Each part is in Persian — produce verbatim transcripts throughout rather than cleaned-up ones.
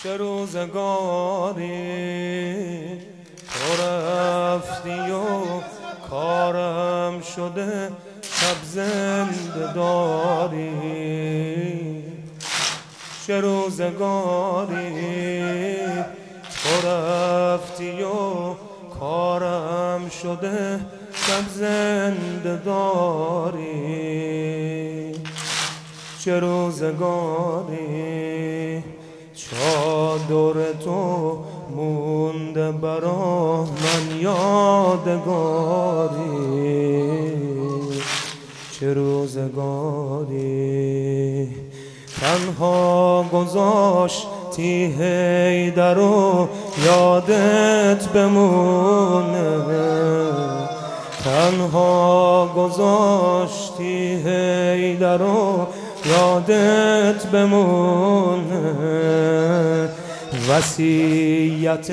چه روزگاری تو رفتی و کارم شده شب زنده داری. چه روزگاری تو رفتی و کارم شده شب زنده داری. چه روزگاری چادر تو مونده برا من یادگاری. چه روزگاری تنها گذاشتی حیدر و یادت بمونه. تنها گذاشتی حیدر و یادت بمونه. وصیت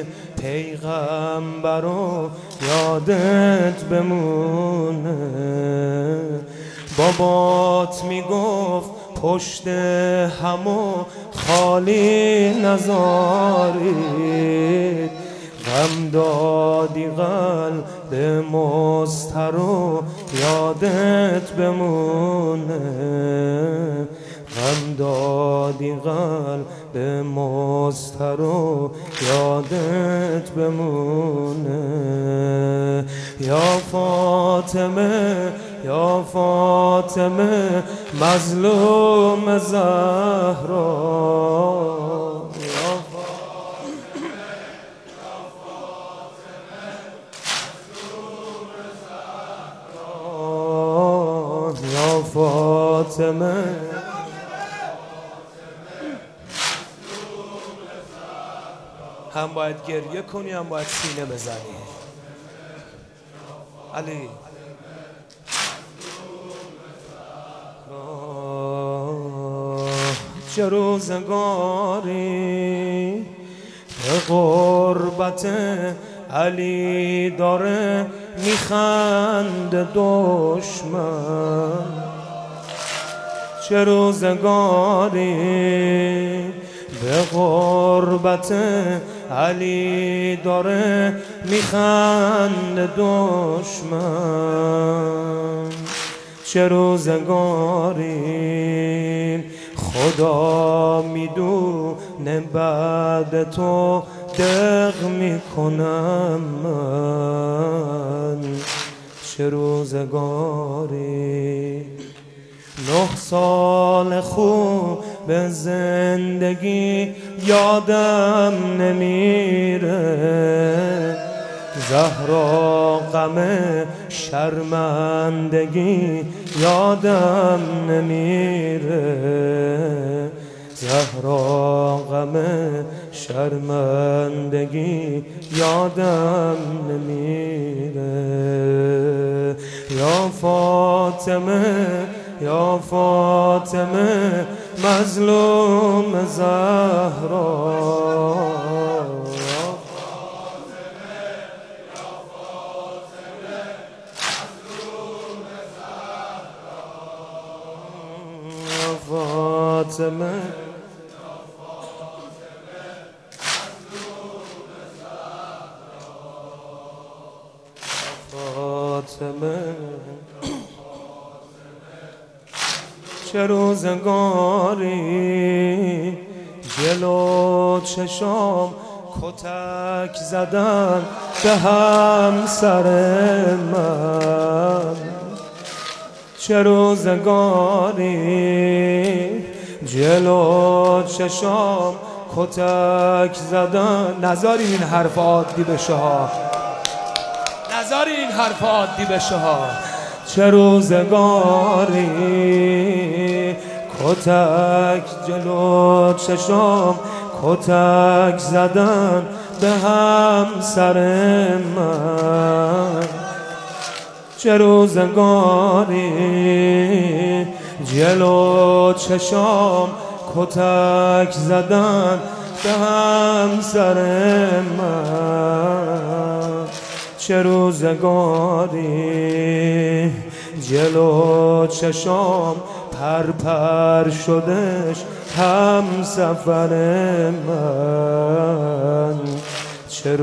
پیغمبر و یادت بمونه. بابات میگفت پشت همو خالی نذارید. غم دادی قلب مضطر و یادت بمونه. غم دادی قلب مضطر و یادت بمونه. یا فاطمه یا فاطمه مظلوم زهرا. یا فاطمه هم باید گریه کنی هم باید سینه بزنی. علی چه روزگاری به غربت علی داره میخنده دشمن. چه روزگاری به غربت علی داره میخنده دشمن. چه روزگاری خدا میدونه بعد تو دق میکنم من. چه روزگاری نه سال خوب به زندگی یادم نمیره. زهرا غم شرمندگی یادم نمیره. زهرا غم شرمندگی یادم نمیره. یا فاطمه یا فاطمه مظلوم زهرا. فاطمه فاطمه چه روزگاری جلو چشام کتک زدن به همسر من. چه روزگاری جلو چشام کتک زدن. نذاری این حرف عادی بشه ها، نذاری این حرف عادی بشه ها. چه روزگاری کتک جلو چشام کتک زدن به همسر من. چه روزگاری جلو چشام کتک زدن به همسر من. چه روزگاری جلو چشام هر پر شدش هم سفر من. چه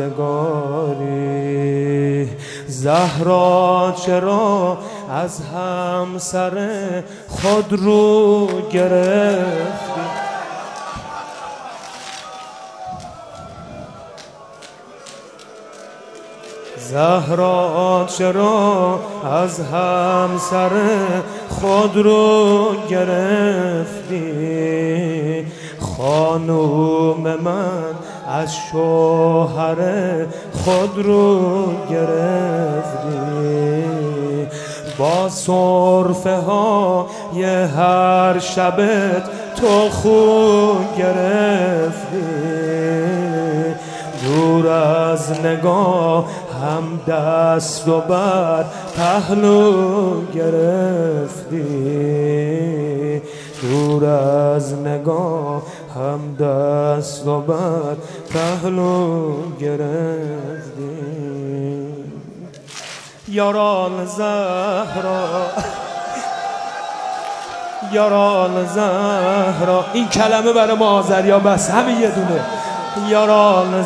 روزگاری زهرا چرا از همسر خود رو گرفتی؟ زهرا چرا از همسر خود رو گرفتی؟ خانوم من از شوهر خود رو گرفتی. با صرفه ها یه هر شبت تو خو گرفتی. دور از نگاه هم دست و بر پهلو گرفتی. دور از نگاه هم دست و بر پهلو گرفتی. یاران زهرا یاران زهرا، این کلمه برای ما آذریا بس، همین یه دونه. Yaralı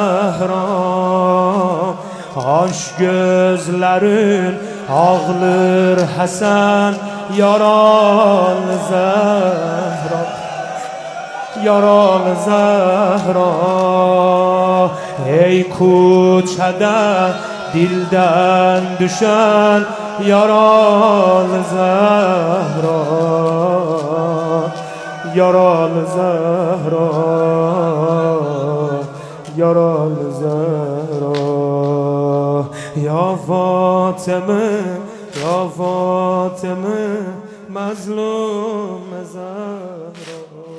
Zahra aşk gözlerin ağlar Hasan. Yaralı Zahra, yaralı Zahra, ey koçada dilden düşen yaralı Zahra, yaralı Zahra, yaralı Zahra. Ya Fatime, ya Fatime, mazlum Zahra.